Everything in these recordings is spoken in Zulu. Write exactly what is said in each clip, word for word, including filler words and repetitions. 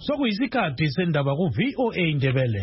Sokuyisikhathi sendaba ku V O A Ndebele.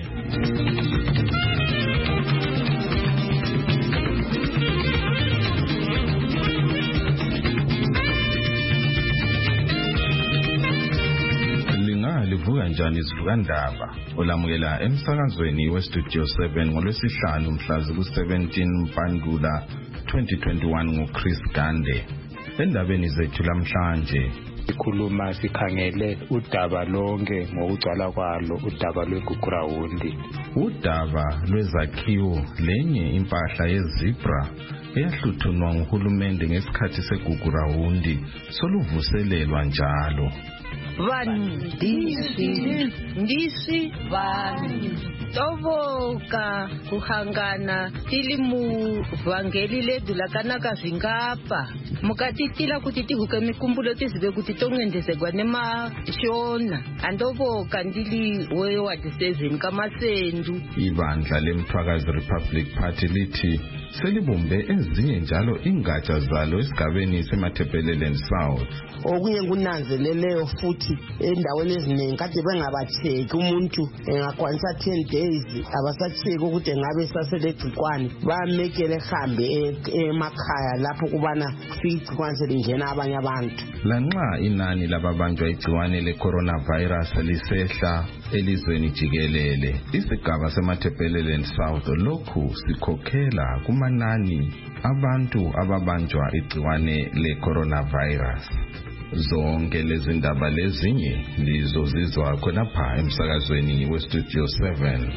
Livuka njani izivukandaba olamukela emsakazweni weStudio seven ngolwesihlanu mhla ku-seventeen Mpangula twenty twenty-one nguChris Gande. Endabeni zethu lamhlanje sikhuluma sikhangele udaba lonke ngokugcwala kwalo udaba lweGugurawundi. Udaba lwezakhiwo lenye impahla yezibra eyahluthunwa nguhulumende ngesikhathi segugurawundi soluvuselelwa njalo. Vandisi ndisi vanhu tovoka kuhangana tili mu vangeli ledu lakanaka zvingapa mukatitila kuti tihuke mikumbulo tizive kuti tongendezegwa nemashona andovoka ndili weward seven kamasendu. Ibandla leMthwakazi Republic Party lithi selibumbe ezinye njalo ingatsha zalo esigabeni seMatabeleland South. Okunye kunanzeleleyo futhi endaweni eziningi kade bengabatheki umuntu engakwanisa ten days abasatheki ukuthi ngabe saselegcikwane bamekele ehambe emakhaya lapho kubana kufika igcikwane selingena abanye abantu. Lanxa inani lababanjwa igciwane le-coronavirus lisehla elizweni jikelele, isigaba seMatabeleland South lokhu sikhokhela kumanani abantu ababanjwa igciwane le-coronavirus. Zonke lezi ndaba lezinye lizozizwa khonapha emsakazweni weStudio seven.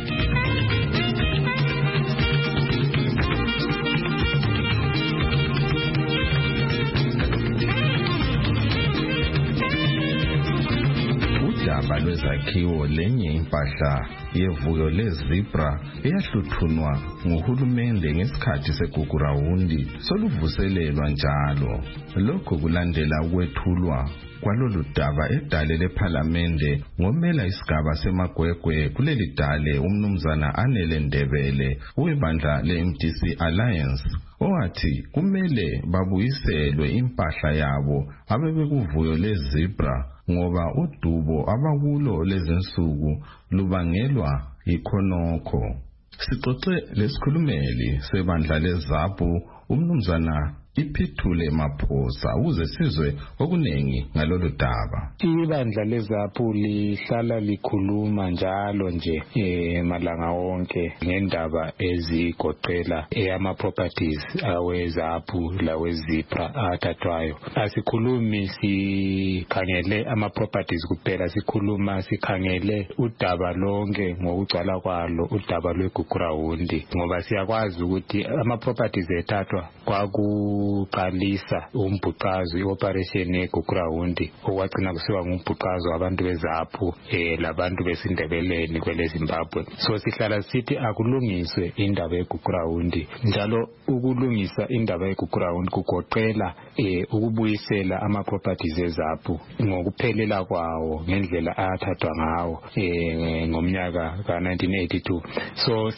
Udaba lwezakhiwo lenye impahla yevuyo lezibra eyahluthunwa nguhulumende ngesikhathi segugurawundi soluvuselelwa njalo. Lokho kulandela ukwethulwa kwalolu daba edale lePhalamende ngomela isigaba semagwegwe kuleli dale umnumzana Anele Ndebele webandla le-M D C Alliance owathi kumele babuyiselwe impahla yabo abebekuvuyo lezibra ngoba udubo abakulo lezinsuku lubangelwa ikhonokho. Sixoxe lesikhulumeli sebandla leZAPU umnumzana Iphithule Maphosa uze sizwe okunengi ngalolu daba. Ibandla leZAPU lihlala likhuluma njalo nje eh malanga wonke ngendaba ezigoqela eyama properties aweZAPU lawezipra athathwayo. Asikhulumi sikhangele ama properties kuphela, sikhuluma sikhangele udaba lonke ngokugcwala kwalo udaba lweGugurawundi ngoba siyakwazi ukuthi ama properties ethathwa kwaku uqalisa umbhuqazo ioperation yeGugurawundi okwagcina kusiwa ngumbhuqazo abantu beZAPU eh labantu besindebeleni kwele Zimbabwe. So sihlala sithi akulungiswe indaba yeGugurawundi njalo ukulungisa indaba yeGugurawundi kugoqela eh ukubuyisela ama properties eZAPU ngokuphelela kwawo ngendlela athathwa ngawo eh ngomnyaka ka nineteen eighty-two. So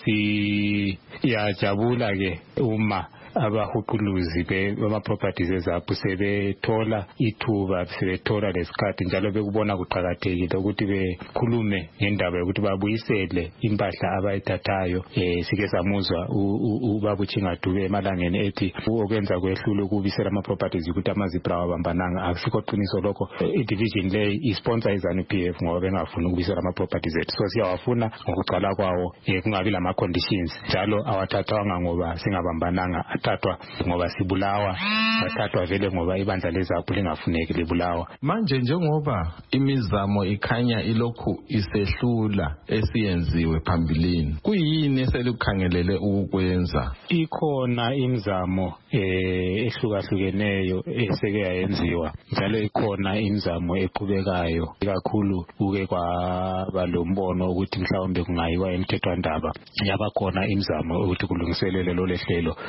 si yajabula ke uma abahuquluzi bema properties eZAPU sebethola ithuba sebethola lesikhathi njalo bekubona kuqhakathekile ukuthi bekhulume ngendaba yokuthi babuyisele impahla abayithathayo. Eh sike samuzwa ubaba uChingadube emalangeni ethi okwenza kwehlule ukubisela ama properties ukuthi amazibra wabambananga. Akusikho qiniso lokho. I-division le isponsor izanu P F ngoba bengafuni ukubisela ama properties ethu. So siyawafuna ngokugcwala kwawo eh kungabi lama conditions njalo awathathwanga ngoba singabambananga, athathwa ngoba sibulawa, athathwa vele ngoba ibandla leZAPU lingafuneki libulawa. Manje njengoba imizamo ikhanya ilokhu isehlula esiyenziwe phambilini, kuyini eselukhangelele ukwenza? Ikhona imizamo eh ehlukahlukeneyo eseke yayenziwa njalo ikhona imizamo eqhubekayo kakhulu uke kwaba lombono ukuthi mhlawumbe kungayiwa emthethwandaba. Yabakhona imizamo ukuthi kulungiselele lo lehlelo eh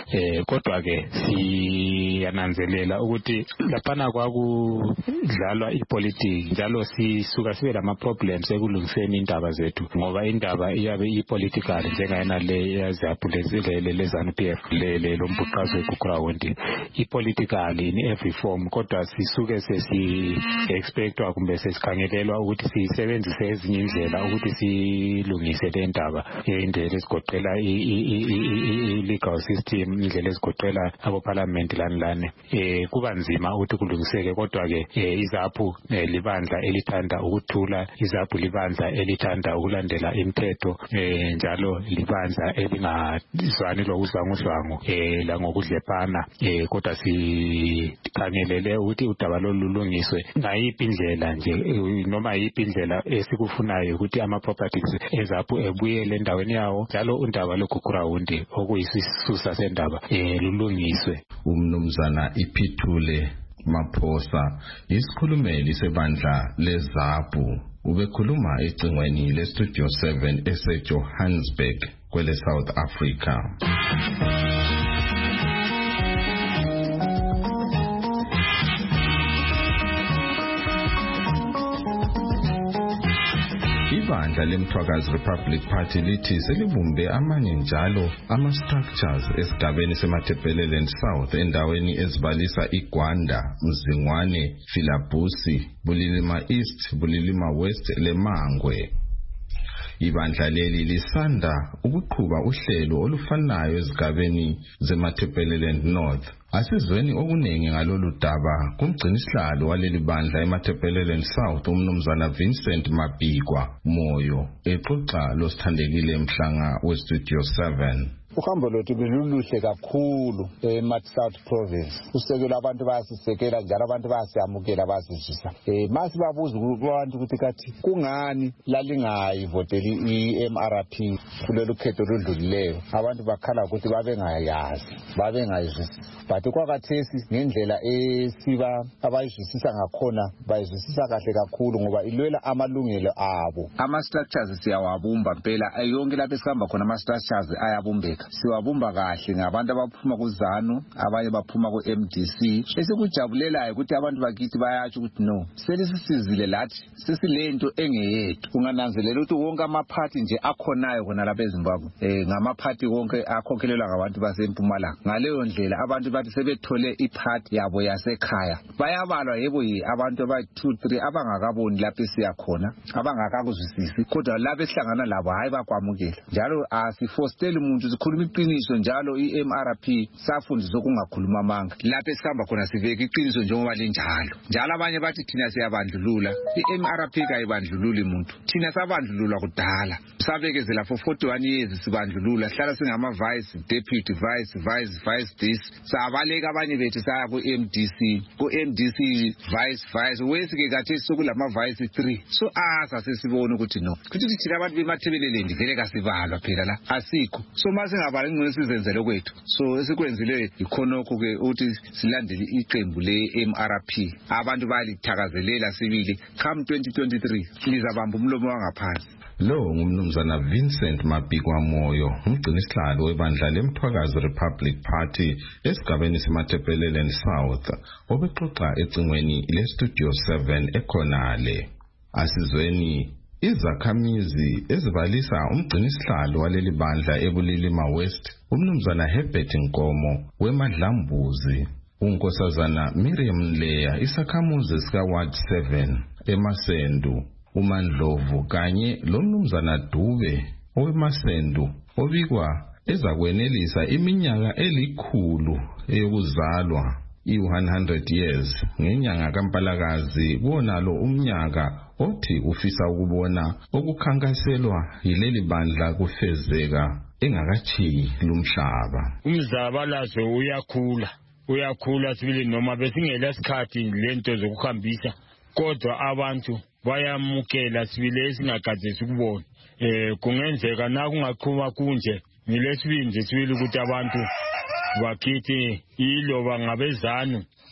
eh kodwa ke siyananzelela ukuthi laphana kwakudlalwa ipolitiki njalo sisuka sibe lama problems ekulungiseni indaba zethu ngoba indaba iyabe ipolitical njengayena le yazaphulezile le ZANU P F le lombhuqazo eGugurawundi ipolitical in every form kodwa sisuke sesi expectwa kumbe sesikhangelelwa ukuthi sisebenzise ezinye indlela ukuthi silungise le ndaba indlela esigoqela i legal system indlela esigoqela abo parliament lani lani eh kuba nzima ukuthi kulungiseke kodwa ke izaphu libandla elithanda ukuthula izaphu libandla elithanda ukulandela imithetho eh njalo libandla elingazwani lokuzwanguzwangu eh la ngokudlepana eh kodwa sikhangelele ukuthi udaba lolulungiswe ngayiphi indlela nje noma yiphi indlela esikufunayo ukuthi ama properties ezaphu ebuyele endaweni yawo njalo undaba loGugurawundi okuyisisusa sendaba eh lulungiswe. Umnumzana Iphithule Maphosa isikhulumeli sebandla lezaphu ubekhuluma ecingweni le Studio seven eseJohannesburg kwele South Africa. Ibandla leMthwakazi Republic Party lithi selibumbe amanye njalo ama-structures esigabeni seMatabeleland South endaweni ezibalisa iGwanda, Mzingwane, Filabusi, Bulilima East, Bulilima West leMangwe. Ibandla leli lisanda ukuqhuba uhlelo olufanayo ezigabeni zeMatabeleland North. Asizweni okuningi ngalolu daba kumgcinisihlalo waleli bandla eMatabeleland South umnumzana Vincent Mabhikwa Moyo exoxa losithandekile emhlanga weStudio seven. Uhambo lwethu beluluhle kakhulu eMat South Province. Usekela abantu bayasisekela njalo abantu bayasiyamukela basizisa. Eh mase babuza kubantu ukuthi kathi kungani lalingayivoteli iM R P kulelo khetho lodlulileyo. Abantu bakhala ukuthi babengayazi, babengayizwisisi. But kwakathesi ngendlela esiba abayizwisisa ngakhona bayizwisisa kahle kakhulu ngoba ilwela amalungelo abo. Ama structures siyawabumba phela yonke lapho esihamba khona ama structures ayabumbeka. Siwabumba kahle ngabantu abaphuma ku ZANU abanye baphuma ku M D C esikujabulelayo ukuthi abantu bakithi bayatsho ukuthi no selisizile lathi sesilento engeyethu. Kungananzelela ukuthi wonke ama party nje akhonayo khona lapha eZimbabwe eh ngama party wonke akhokhelelwa ngabantu baseMpumalanga. Ngaleyo ndlela abantu bathi sebethole iparty yabo yasekhaya bayabalwa yebo yi abantu aba two three abangakaboni lapha siya khona abangakakuzwisisi kodwa lapha esihlangana labo hayi bakwamukela njalo asifosteli umuntu sikhuluma iqiniso njalo iM R P safundisa ukungakhuluma amanga lapha esihamba khona siveka iqiniso njengoba linjalo njalo abanye bathi thina siyabandlulula iM R P kayibandlululi umuntu thina sabandlulula kudala sabekezela for forty-one years sibandlulula hlala singama vice deputy vice vice vice this sabaleka abanye bethu saya ku M D C ku M D C vice vice wesike kathi sokulama vice three so asa sesibona ukuthi no kuthi thina abantu beMatabeleland vele kasibalwa phela la asikho so mase ngabali ngene sizenzele kwethu so esikwenzile ikhonokho ke uthi silandele iqembu le M R P abantu balithakazelela sibili come twenty twenty-three lizabamba umlomo wangaphansi. Lo ngumnumzana Vincent Mabhikwa Moyo umgcinisihlalo webandla leMthwakazi Republic Party esigabeni seMatabeleland South obexoxa ecingweni leStudio seven ekhonale. Asizweni izakhamizi ezibalisa umgcinisihlalo waleli bandla eBulilima West umnumzana Herbert Nkomo weMadlambuzi unkosazana Miriam Leya isakhamuzi sika Ward seven eMasendu uMandlovu kanye lomnumzana Dube oweMasendu obikwa ezakwenelisa iminyaka elikhulu eyokuzalwa i-one hundred years ngenyanga kaMpalakazi bonalo umnyaka othi ufisa ukubona okukhankaselwa yileli bandla kufezeka engakachiyi lumhlaba. Umzabalazo uyakhula uyakhula sibili noma besingela sikhathi lento zokuhambisa kodwa abantu bayamukela sibili esingakadzesi ukubona eh kungenzeka na kungaqhuma kunje ngilesibindi sibili ukuthi abantu bakithi iloba ngabezanu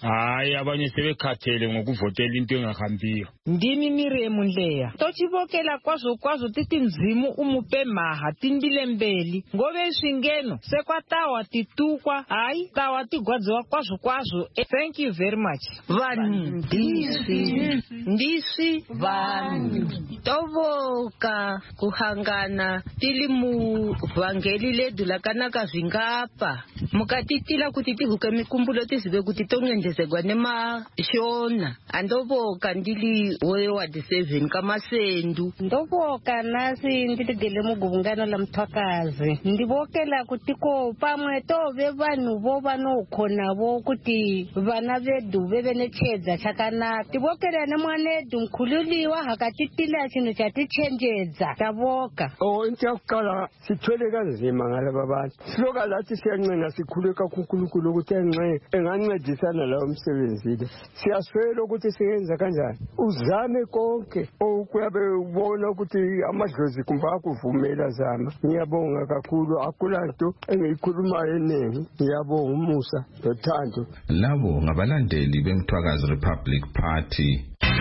hayi abanye sebekhathele ngokuvotela into engahambiyo. Ndimi Miremu Ndleya tochivokela kwazo kwazo titinzimu umupe maha tindile mbeli ngove swingeno sekwatawa titukwa hayi tawa tigwadziwa kwazo kwazo. Thank you very much. Vanhu ndisi ndisi vanhu tovoka kuhangana tili mu vhangeli ledu lakanaka zvingapa mukatitila kuti tihuke mikumbulo tizive kuti tongendezegwa nemashona. Andovoka ndili weward seven kamasendu. Ndovoka nasi nditigele muguvungano la Mthwakazi ndivokela kuti ko pamwe tove vanhu vo vanokhona vo kuti vana vedu veve nechedza chakanaka tivokela nemwanedu mkhululiwa hakatitila chino chatichenjedza tavoka. Oh into yakuqala sithwele kanzima ngalaba bantu siloka lathi siyancenga sikhuleka kuNkulunkulu ukuthi enxe engancedisana lawo umsebenzile siyaswela ukuthi siyenza kanjani uzame konke okuyabe ubona ukuthi amadlozi kumbe akuvumela zama. Ngiyabonga kakhulu akulanto engiyikhulumayo eningi ngiyabonga umusa nothando. Labo ngabalandeli beMthwakazi Republic Party.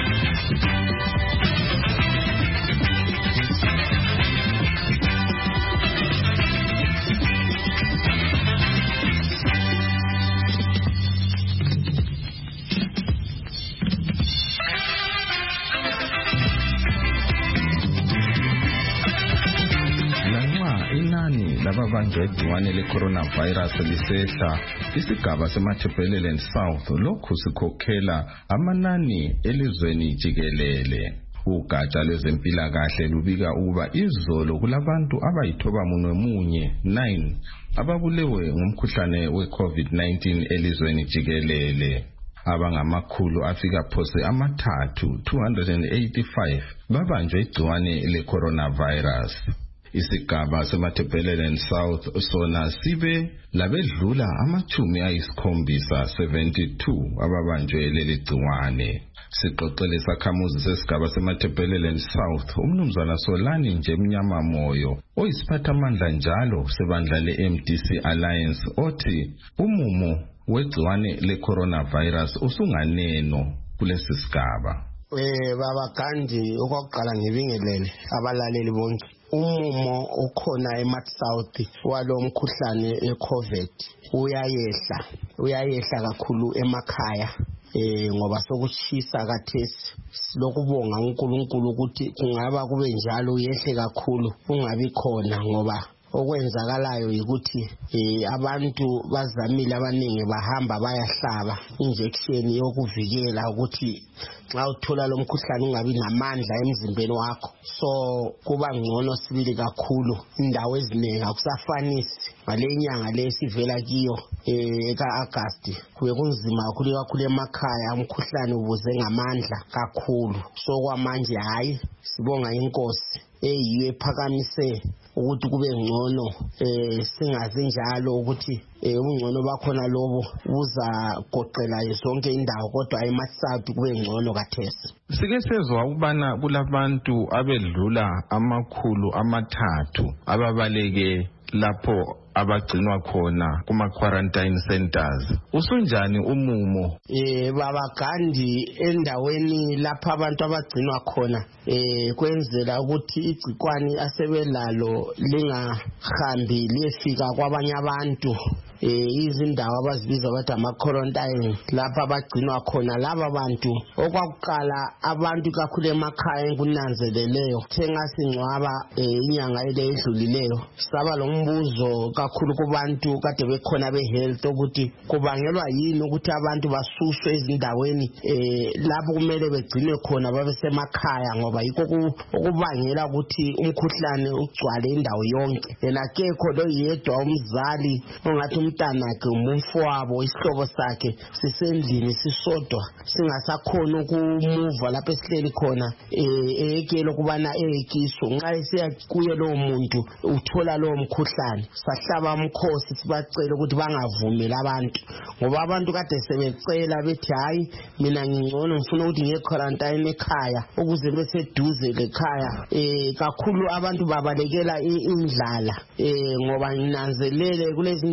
Lababanjwe igciwane le-coronavirus lisehla isigaba seMatabeleland South lokhu sikhokhela amanani elizweni jikelele. Ugatsha lwezempilakahle lubika ukuba izolo kulabantu abayithoba munwe munye nine ababulewe ngumkhuhlane we-COVID nineteen elizweni jikelele. Abangamakhulu afika phose amathathu two hundred eighty-five babanjwe igciwane le-coronavirus. Isigaba seMatabeleland South sona sibe labedlula amachumi ayisikhombisa seventy-two ababanjwe leli gciwane. Sixoxele sakhamuzi sesigaba seMatabeleland South umnumzana Solani nje Mnyama Moyo oyisiphathamandla njalo sebandla le-M D C Alliance othi umumo wegciwane le-coronavirus usunganeno kulesi sigaba. Eh baba Gandhi okokuqala ngibingelele abalaleli bonke. Umumo ukhona eMat South walomkhuhlane eCovid uyayehla uyayehla kakhulu emakhaya eh ngoba sokuchisa kathesi lokubonga uNkulunkulu ukuthi kungaba kube njalo uyehle kakhulu ungabi khona ngoba okwenzakalayo ukuthi eh abantu bazamile abaningi bahamba bayahlaba injection yokuvikela ukuthi xa uthola lo mkhuhlane ungabi namandla emzimbeni wakho. So kuba ngcono sibili kakhulu indawo eziningi akusafanisi ngale nyanga lesivela kiyo eh kaAugust kuye kunzima kakhulu kakhulu emakhaya umkhuhlane ubuze ngamandla kakhulu. So kwamanje hayi sibonga inkosi eyiyo ephakamise ukuthi kube ngcono eh singazi njalo ukuthi eh ungcono bakhona lobo uza goqela zonke indawo kodwa eMatsouth kube ngcono kathesi. Sike sezwa ukubana kulabantu abedlula amakhulu amathathu ababaleke lapho abagcinwa khona kuma quarantine centers. Usunjani umumo? Eh baba Gandhi endaweni lapha abantu abagcinwa khona eh kwenzela ukuthi igcikwani asebelalo lingahambi lefika kwabanye abantu. Eh izindawo abazibiza bathi ama quarantine lapha abagcinwa khona laba bantu okwakuqala abantu kakhulu emakhaya enkunanzeleleyo thenga singcwaba inyanga ele edlulileyo saba lombuzo kakhulu kubantu kade bekhona behealth ukuthi kubangelwa yini ukuthi abantu basuswe ezindaweni eh lapho kumele begcine khona babe semakhaya ngoba yikho ukubangela ukuthi umkhuhlane ugcwale indawo yonke. Yena kekho lo yedwa umzali ongathi umntanakhe umfowabo isihlobo sakhe sisendlini sisodwa singasakhona ukumuva lapho esihleli khona eh ekelo kubana ekiso nxa esiya kuye lo muntu uthola lo mkhuhlane sahlaba umkhosi sibacela ukuthi bangavumeli abantu ngoba abantu kade sebecela bethi hayi mina ngingcono ngifuna ukuthi ngiye quarantine ekhaya ukuze bese duze lekhaya eh kakhulu abantu babalekela indlala eh ngoba nginanzelele kulezi ndawo nke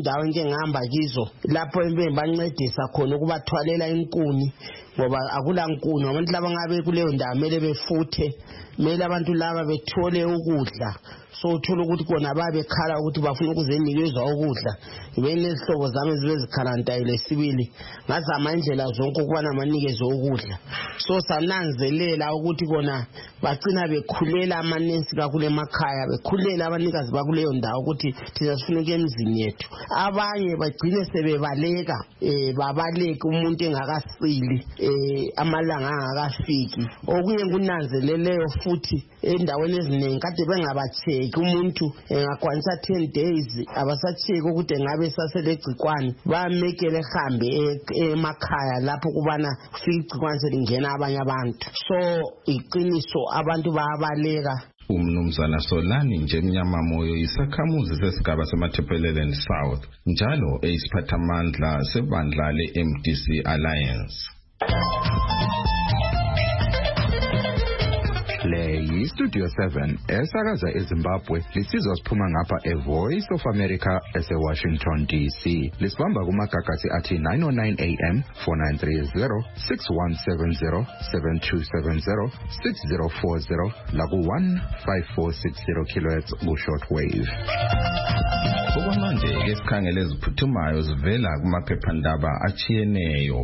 engihamba kizo lapho bancedisa khona ukubathwalela inkuni ngoba akula nkuni abantu laba ngabe kuleyo ndawo mele befuthe mele abantu laba bethole ukudla so uthola ukuthi kona babekhala ukuthi bafuna ukuzenikezwa ukudla benezihlobo zami zibe zikharantayile sibili ngazama indlela zonke ukubana manikezwe ukudla so sananzelela ukuthi kona bagcina bekhulela amanensi kakule emakhaya bekhulela abanikazi bakuleyo ndawo ukuthi thina sifuna emzini yethu abanye bagcine sebebaleka eh babaleka umuntu engakasili eh amalanga angakafiki okunye kunanzeleleyo futhi endaweni eziningi kade bengabatheki umuntu engakwanisa ten days abasacheki ukuthi ngabe saselegcikwane bamekele ehambe emakhaya lapho kubana kufika igcikwane selingena abanye abantu so iqiniso abantu bayabaleka. Umnumzana Solani nje Mnyama Moyo isakhamuzi sesigaba seMathebeleland South njalo eyisiphathamandla sebandla le-M D C Alliance. Le yi-Studio seven esakaza eZimbabwe lisizwa siphuma ngapha e-Voice of America ese-Washington D C. Lisibamba kumagagasi athi nine oh nine A M, four nine three zero, six one seven zero, seven two seven zero, six zero four zero laku one five four six zero kilohertz ku-shortwave. Okwamanje ke sikhangele eziphuthumayo zivela kumaphephandaba achiyeneyo.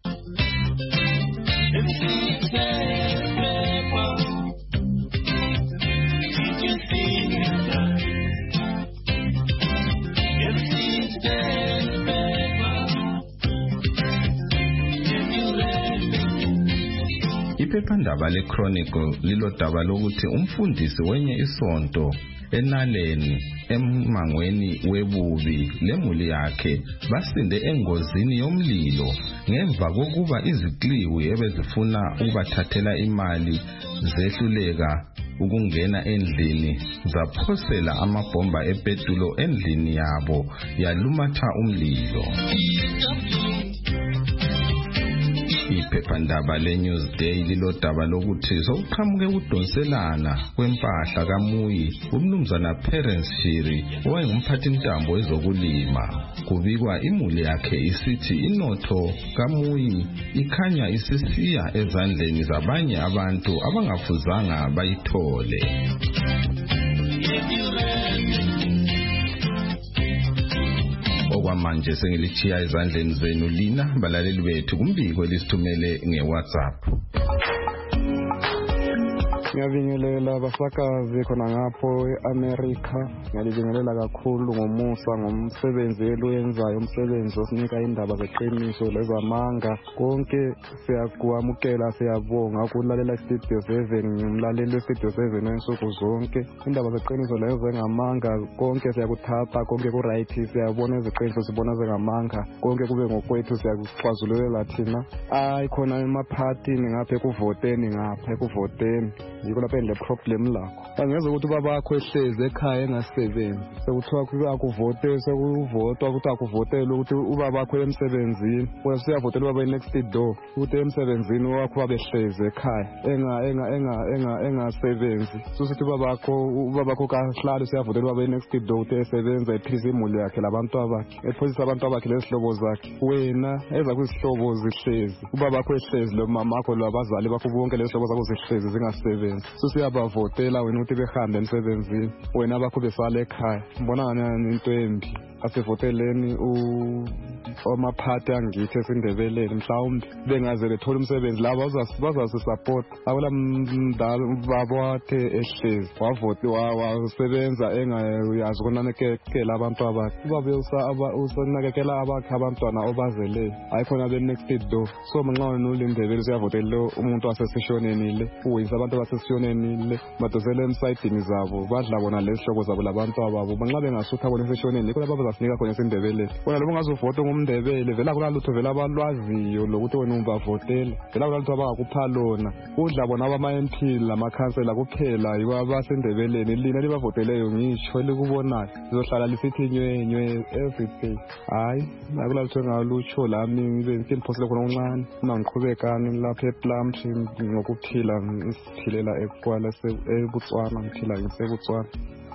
Iphephandaba le-Chronicle lilodaba lokuthi umfundisi wenye isonto eNaleni emangweni webubi lemuli yakhe basinde engozini yomlilo ngemva kokuba izikliwi ebezifuna ukubathathela imali zehluleka ukungena endlini zaphosela amabomba epetulo endlini yabo yalumatha umlilo. Iphephandaba le-Newsday lilodaba lokuthi sokuqhamuke udonselana kwempahla kaMuyi umnumzana Parents Shiri owayengumphathintambo wezokulima. Kubikwa imuli yakhe isithi inotho kaMuyi ikhanya isisiya ezandleni zabanye abantu abangafuzanga bayithole. Okwamanje sengilichiya ezandleni zenu lina balaleli bethu kumbiko elisithumele nge-WhatsApp. Ngiyabingelela abasakazi khona ngapho eAmerica ngiyabingelela kakhulu ngomusa ngomsebenzi eluyenzayo umsebenzi osinika indaba zeqiniso lezamanga konke siyakwamukela siyabonga ukulalela Studio seven ngimlaleli weStudio seven ensuku zonke indaba zeqiniso lezo zengamanga konke siyakuthatha konke ku right siyabona iziqiniso sibona zengamanga konke kube ngokwethu siyakuxazululela thina ayi khona emaphathini ngapha ekuvoteni ngapha ekuvoteni yiko lapha le problem lakho angeze ukuthi baba bakho ehleze ekhaya engasebenzi sekuthiwa kuyakuvote sekuvotwa ukuthi akuvotela ukuthi ubaba bakho emsebenzini wena siyavotela ubaba next door ukuthi emsebenzini wakho babehleze ekhaya enga enga enga enga engasebenzi susithi ubaba bakho ubaba bakho kahlala siyavotela ubaba next door ukuthi esebenza ephiza imuli yakhe labantu abakhe ephosisa abantu abakhe lesihlobo zakhe wena eza kuzihlobo zihlezi ubaba bakho ehlezi lo mama wakho labazali bakho bonke lesihlobo zakho zihlezi zingasebenzi susiyabavotela wena ukuthi behambe emsebenzini wena bakho besala ekhaya mbona ngani into embi asivoteleni u omaphathi angithi esindebeleni mhlawumbe bengaze bethola umsebenzi laba bazasisupport awula mdala babothe ehlezi wavoti wasebenza engayazi ukunakekela abantu abakhe ubabe usanakekela abakhe abantwana obazele ayikhona be next door so manxa nolindebele siyavotela umuntu wasesishoneni le uwisa abantu basesishoneni le badosele emsayidini zabo badla bona lesihlobo zabo labantu ababo manxa bengasutha bona esishoneni ikho lapha bazasinika khona esindebele wena lobo ngazovota ngumndebele vela kulalutho vela abalwaziyo lokuthi wena umbavotela vela kulalutho abakupha lona udla bona abama-M P lamakhansela kuphela yibo abasendebeleni lina libavoteleyo ngisho likubonayo lizohlala lisithi nywenywe everyday hayi nakulalutho engalutsho lami ngibe ngimphosele khona uncane uma ngiqhubekani lapha ePlumtree ngokuphila isiphilela ekwala eBotswana ngiphila ngiseBotswana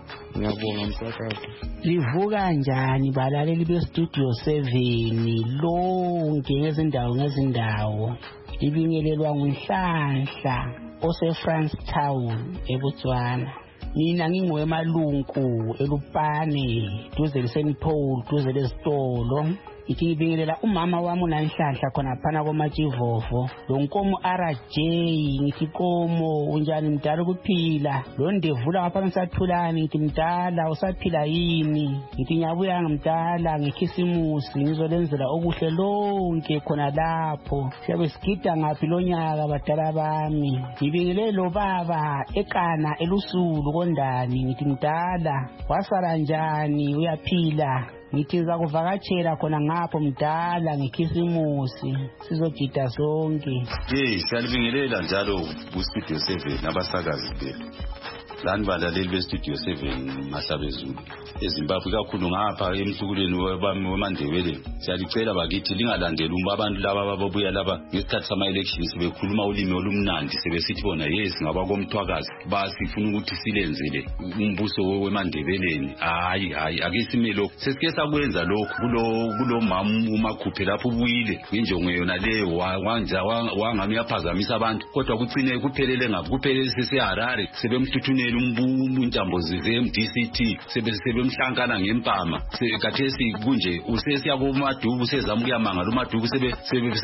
Ngiyabonga msakazi. Livuka njani balaleli bestudio seven lonke ngezindawo ngezindawo. Libingelelwa nguNhlanhla ose-France Town eBotswana. Mina ngingwemalunku eLupane duze leSaint Paul duze lesitolo. Ithi ngibingelela umama wami uNhlanhla khona phana koMatshivovo. Lo nkomo R J ngithi komo unjani mdala ukuphila. Lo ndevula ngapha ngisathulani ngithi mdala usaphila yini. Ngithi ngiyabuya ngimdala ngekhisimusi ngizolenzela okuhle lonke khona lapho. Siyabe sigida ngaphi lonyaka badala bami. Ngibingelele lo baba ekana elusulu kondani ngithi mdala wasala njani uyaphila. Ngithi ngizakuvakatshela khona ngapho mdala ngekhisimusi sizogida sonke. Hey, siyalibingelela njalo ku-Studio seven abasakazi benu. Lani balaleli be-Studio seven Mahlabezulu eZimbabwe kakhulu ngapha emhlukulweni wemandebeleni. Siyalicela bakithi lingalandeli abantu laba ababuya laba ngesikhathi sama-elections bekhuluma ulimi olumnandi sebesithi bona yes ngabakomthwakazi basifuna ukuthi silenzele umbuso wemandebeleni. Hayi hayi akesime lokho sesike sakwenza lokho kulo kulo mama umakhuphe lapho ubuyile injongo yona leyo wanja wangami yaphazamisa abantu kodwa kucine kuphelele ngapho kuphelele seseHarare sebemhluthunela umbuntambo ze-M D C T sebemhlankana ngempama sekathesi kunje usesiya koMadubu sezama ukuyamangala uMadubu sebe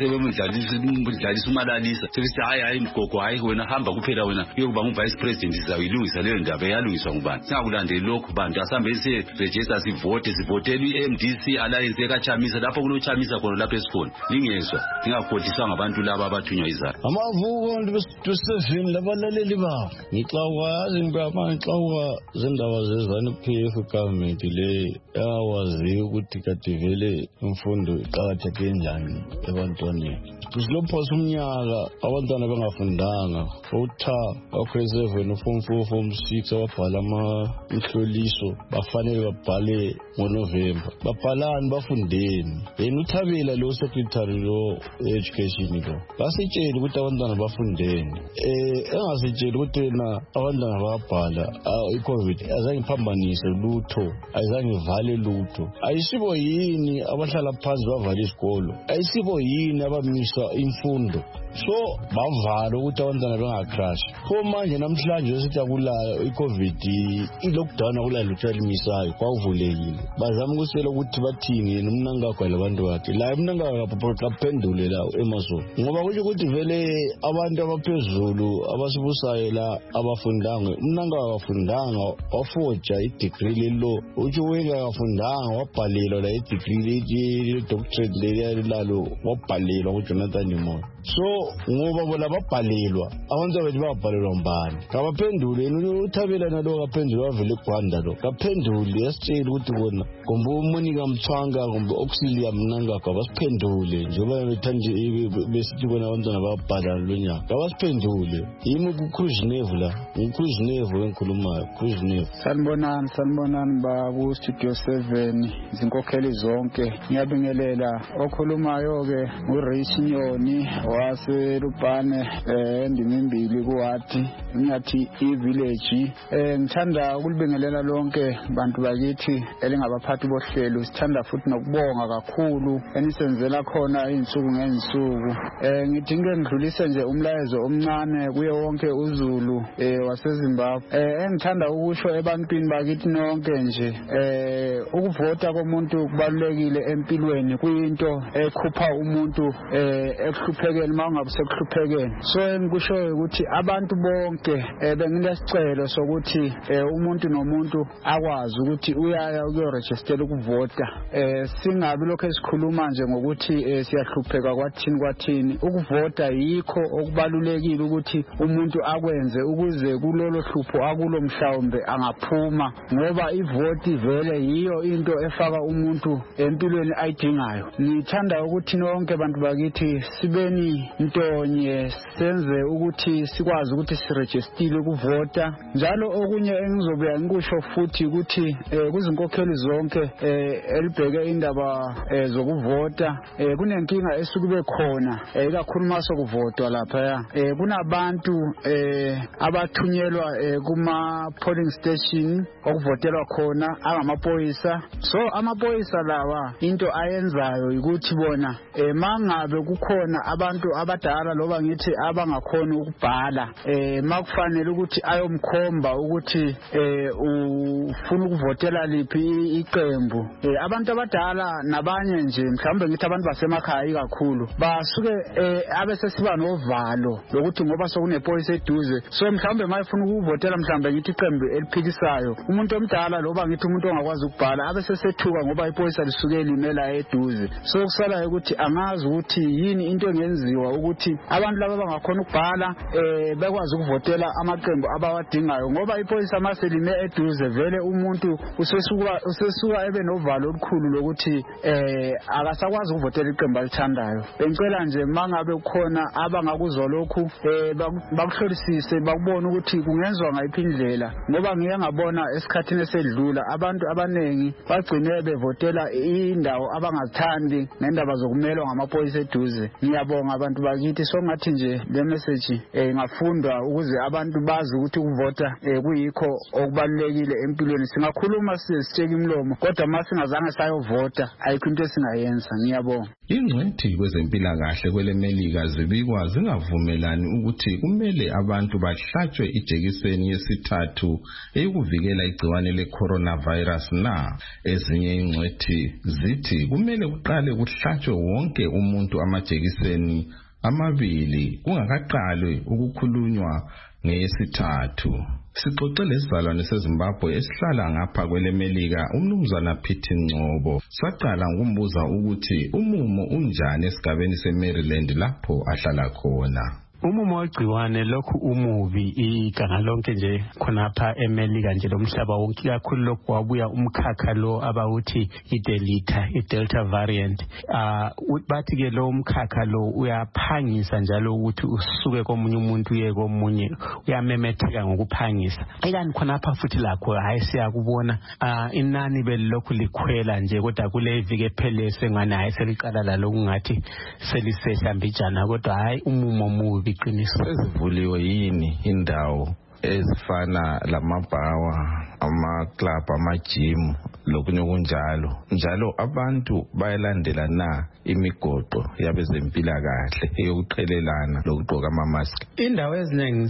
sebemdlalisa umalalisa sebesithi hayi hayi mgogo hayi wena hamba kuphela wena uyokuba ngu-vice president sizayilungisa leyo ndaba eyalungiswa ngubani. Singakulandeli lokhu bantu asambe siregister sivote sivotela i-M D C alliance ekaChamisa lapho kunochamisa khona lapho esikhona lingezwa lingakhohliswa ngabantu laba abathunywa izandla. Amavuko abantu bestudio seven labalaleli babo ngixakwazi ngixakwa zindaba zezanu P F government le yawazi ukuthi kade vele imfundo iqakatheke njani ebantwaneni. Kusilophosa umnyaka abantwana bengafundanga utha bakho seven form four form six ababhala ama-inhloliso bafanele babhale ngoNovember. Babhalani bafundeni. Yena uThabela lo secretary lo education lo basitshela ukuthi abantwana bafundeni. Eh engasitshela ukuthi na abantwana babhala iCovid azange iphambanise lutho azange ivale lutho. Ayisibo yini abahlala phansi bavala isikolo. Ayisibo yini abamisa imfundo. So bavala ukuthi abantwana bengacrash. Pho manje namhlanje sithi akula iCovid ilockdown akula lutho elimisayo kwavulekile. Bazama ukusela ukuthi bathini nomnangagwa labantu bakhe. La umnangagwa kaphendule la emaso. Ngoba kusho ukuthi vele abantu abaphezulu abasibusayo la abafundanga umnangagwa wafundanga wafoja i-degree lelo. Uthi wenga wafundanga wabhalelwa la i-degree le doctorate le lalo wabhalelwa kuJonathan Moyo. So ngoba bona babhalelwa abantu bethu babhalelwa mbani kabaphendule uThabela nalo kaphendula vele eGwanda lo kaphendule yasitshela ukuthi bona kumbe uMonica Mthwanga kumbe Auxilia Mnangagwa basiphendule njengoba bethanje besithi bona abantwana babhala lonyaka kabasiphendule yimi ku-Cruise Navy la ku-Cruise Navy enkhulumayo Cruise Navy. Sanibonani sanibonani ba ku-Studio seven izinkokheli zonke ngiyabingelela okhulumayo ke uRace Nyoni waselupane endimimbili kuwathi ngiyathi ivillage. Ngithanda ukulibingelela lonke bantu bakithi elingabaphathi bohlelo. Sithanda futhi nokubonga kakhulu enisenzela khona insuku ngensuku. Ngithi ngike ngidlulise nje umlayezo omncane kuye wonke uZulu waseZimbabwe. Engithanda ukusho ebantwini bakithi nonke nje ukuvota komuntu kubalulekile empilweni kuyinto ekhupha umuntu ekuhluphekeni mangabe sekuhluphekeni. So engikushoyo ukuthi abantu bonke benginesicelo sokuthi umuntu nomuntu akwazi ukuthi uyaya ukuyoregistera ukuvota. Singabi lokho esikhuluma nje ngokuthi siyahlupheka kwathini kwathini. Ukuvota yikho okubalulekile ukuthi umuntu akwenze ukuze kulolo hlupho akulo mhlawumbe angaphuma ngoba ivoti vele yiyo into efaka umuntu empilweni ayidingayo. Ngithanda ukuthi nonke bantu bakithi sibeni ukuthi ntonye senze ukuthi sikwazi ukuthi sirejistile ukuvota njalo okunye engizobuya ngikusho futhi ukuthi kuzinkokheli zonke elibheke indaba zokuvota kunenkinga esukube khona ikakhulu maso kuvotwa lapha kunabantu abathunyelwa kuma polling station okuvotelwa khona angamapoyisa so amapoyisa lawa into ayenzayo ukuthi bona mangabe kukhona abantu abadala loba ngithi abangakhona ukubhala makufanele ukuthi ayomkhomba ukuthi ufuna ukuvotela liphi iqembu abantu abadala nabanye nje mhlawumbe ngithi abantu basemakhaya kakhulu basuke abese siba novalo lokuthi ngoba sokunepoyisa eduze so mhlawumbe mayifuna ukuvotela mhlawumbe ngithi iqembu eliphikisayo umuntu omdala loba ngithi umuntu ongakwazi ukubhala abese sethuka ngoba ipoyisa lisuke limela eduze so kusala ukuthi angazi ukuthi yini into engenziwa ukuthi abantu laba bangakhona ukubhala eh bekwazi ukuvotela amaqembu abawadingayo ngoba ipoyisa maselime eduze vele umuntu usesuka usesuka ebe novalo olukhulu lokuthi eh akasakwazi ukuvotela iqembu alithandayo bengicela nje mangabe kukhona abangakuzwa lokhu eh bakuhlolisise bakubona ukuthi kungenzwa ngayiphi indlela ngoba ngiye ngabona esikhathini esedlula abantu abanengi bagcine bevotela indawo abangazithandi ngendaba zokumelwa ngamapoyisa eduze ngiyabonga abantu bakithi so ngathi nje le message ingafundwa ukuze abantu bazi ukuthi ukuvota kuyikho okubalekile empilweni singakhuluma sisitsheka imlomo kodwa masingazange sayovota ayikho into esingayenza ngiyabonga ingcwethi kwezempilakahle kwelemelika zibikwa zingavumelani ukuthi kumele abantu bahlatshwe ijekiseni yesithathu eyokuvikela igciwane le-coronavirus na ezinye ingcwethi zithi kumele kuqale kuhlatshwe wonke umuntu amajekiseni amabili kungakaqalwe ukukhulunywa ngeyesithathu sixoxele isizalwane seZimbabwe esihlala ngapha kwelemelika umnumzana Pete Ngcobo saqala ngokumbuza ukuthi umumo unjani esigabeni seMaryland lapho ahlala khona umumo wegciwane lokhu umubi iganga lonke nje khonapha eMelika nje lomhlaba wonke kakhulu lokhu wabuya umkhakha lo abawuthi iDelta iDelta variant ah bathi ke lo umkhakha lo uyaphangisa njalo ukuthi usuke komunye umuntu uye komunye uyamemetheka ngokuphangisa ikani khonapha futhi lakho hayi siyakubona ah inani belokhu likhwela nje kodwa kule viki ephelele ngani hayi seliqala la lokungathi selisehla mbijana kodwa hayi umumo mubi iqiniso sezivuliwe yini indawo ezifana lamabhawa amaclub amagym lokunye kunjalo njalo abantu bayalandela na imigoqo yabezempilakahle eyokuqhelelana lokugqoka ama-mask indawo eziningi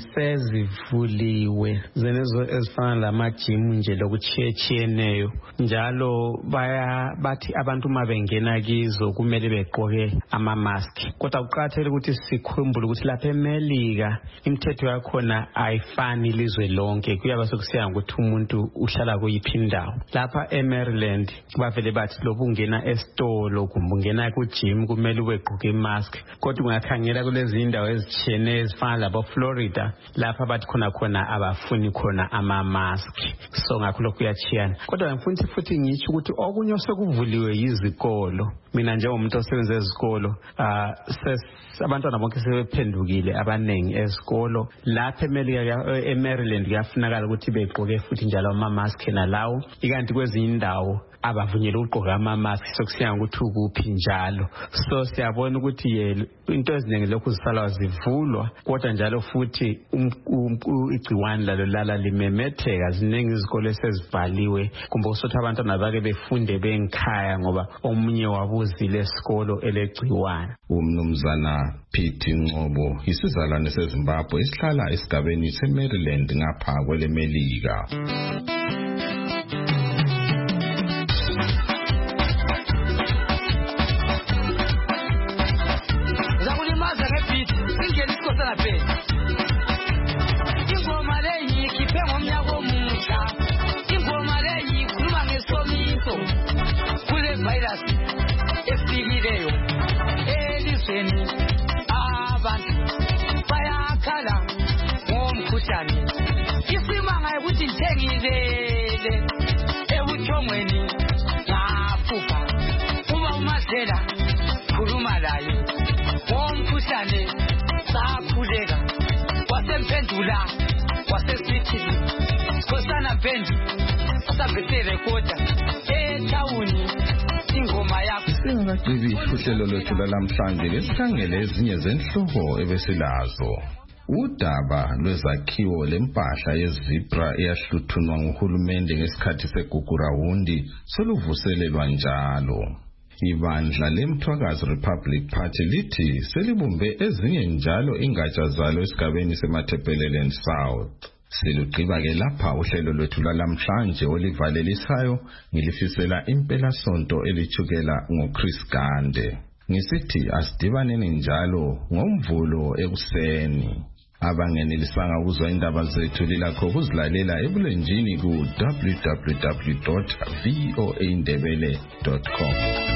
sezivuliwe zenezo ezifana lamagym nje lokuchiyechiyeneyo njalo baya bathi abantu uma bengena kizo kumele begqoke ama-mask kodwa kuqakathekile ukuthi sikhumbule ukuthi lapha eMelika imithetho yakhona ayifani ilizwe lonke kuyaba sokusiya ukuthi umuntu uhlala kuyiphi indawo lapha eMaryland bavele bathi lobu ungena estolo kumbe ungena ku-gym kumele ubegqoke imask kodwa ungakhangela kulezi indawo ezitshiyene ezifana labo Florida lapha bathi khona khona abafuni khona ama-mask so ngakho lokhu kuyachiyana kodwa ngifuna futhi ngitsho ukuthi okunye sekuvuliwe yizikolo mina njengomuntu osebenza ezikolo ah abantwana bonke sebephendukile abanengi ezikolo lapha eMelika eMaryland kuyafunakala ukuthi begqoke futhi njalo ama-mask nalawo ikanti kwezinye indawo abavunyelwe ukugqoka ama-mask sokusiya ukuthi ukuphi njalo so siyabona ukuthi into eziningi lokhu zisala zivulwa kodwa njalo futhi igciwane lalo lala limemetheka ziningi izikole esezivaliwe kumbe usothi abantwana bake befunde bengikhaya ngoba omunye wabuzile esikolo elegciwane umnumzana Pete Ngcobo isizalwane seZimbabwe esihlala esigabeni seMaryland ngapha kwelemelika Kuruma layo, womkhuhlane besirekhoda ethawuni ingoma yakho. Singakagqibi uhlelo lwethu lamhlanje lesikhangele ezinye zenhloko ebesilazo. Udaba lwezakhiwo lempahla yezibra eyahluthunwa nguhulumende ngesikhathi segugurawundi soluvuselelwa njalo. Ibandla leMthwakazi Republic Party lithi selibumbe ezinye njalo ingatsha zalo esigabeni seMatabeleland South. Silugqiba ke lapha uhlelo lwethu lalamhlanje olivalelisayo ngilifisela impela sonto elithukela ngoChris Gande. Ngisithi asidibaneni njalo ngomvulo ekuseni. Abangenelisanga ukuzwa indaba zethu lilakho ukuzilalela ebulenjini ku w w w dot v o a ndebele dot com.